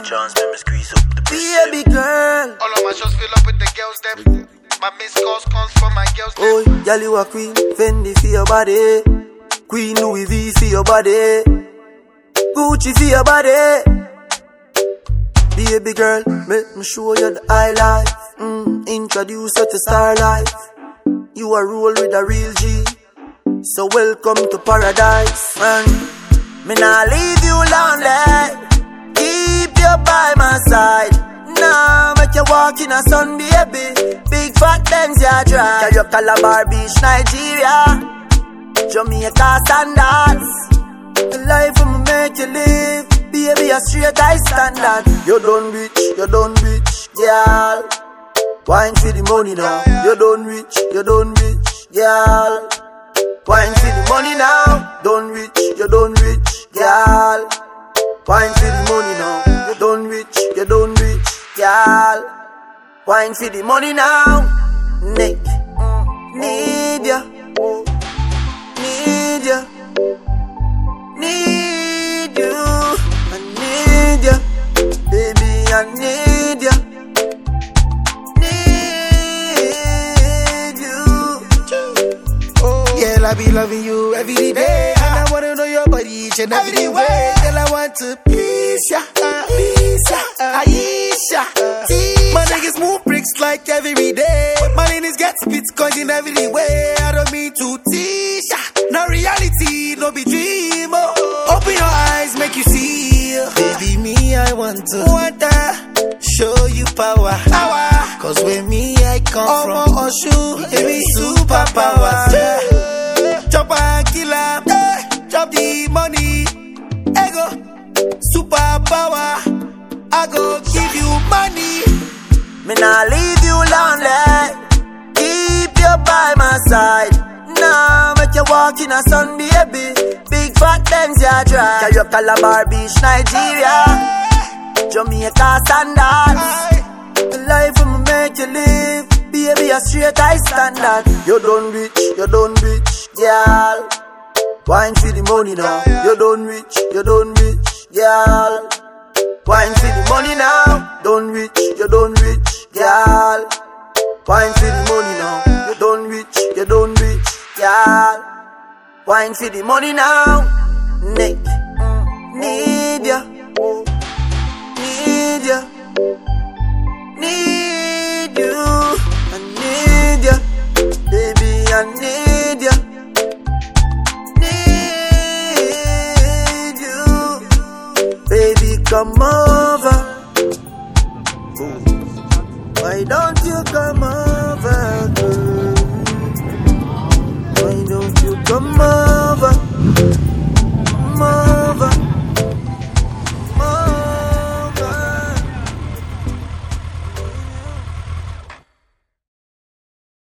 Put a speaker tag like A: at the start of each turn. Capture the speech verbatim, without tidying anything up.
A: chance, let me squeeze up the
B: baby girl.
C: All of my shows fill up with the girls, them. My missed calls comes from my girls, them.
B: Oh, girl, you a queen. Fendi for your body. Queen Louis V for your body. Gucci for your body. Baby girl, make me show you the high life. Mm, introduce you to star life. You a roll with a real G. So welcome to paradise. And me nah leave you lonely. Keep you by my side. Nah, make you walk in a sun, baby. Big fat Benz ya drive. Carry up Calabar Beach, Nigeria. Jamaica standards. The life I'ma make you live. Baby, a straight high standard. You done rich, you done rich, girl. Wine for the money now. You done rich, you done rich, girl. Wine for the money now. Done rich, you done rich, girl. Wine for the money now. You done rich, you done rich, girl. Wine for the money now. Nick, need ya, need ya, need you. I need ya, baby, I need ya. Need you.
D: Girl, I be loving you every day, and I wanna know your body each and every way. Girl, I want to please ya, please ya, Aisha. My niggas move bricks like every day. My name is get spits coin every way. I don't mean to tease ya. No reality, no be dream. Oh. Open your eyes, make you see. Baby, me, I want to want to show you power. Power. Cause with me, I come oh, from Oshu. Baby, superpower. Yeah. Chop and killer. Yeah. Chop the money. Ego. Superpower. I go give you money.
B: Me nah leave you lonely. Keep you by my side. Nah, make you walk in a sun, baby. Big fat Benz ya drive. Carry up Calabar Beach, Nigeria. Jamaica standards. The life I'ma make you live. Baby, a straight high standard. You done rich, you done rich, girl. Wine for the money now. You done rich, you done rich, girl. Wine for the money now. Done rich, you done rich, girl. Wine for the money now. You done rich, you done rich, girl. Wine for the money now. Nick, need ya, need ya, need you. I need ya, baby, I need ya, need you. Baby, come over. Why don't you come over, girl? Why don't you come over?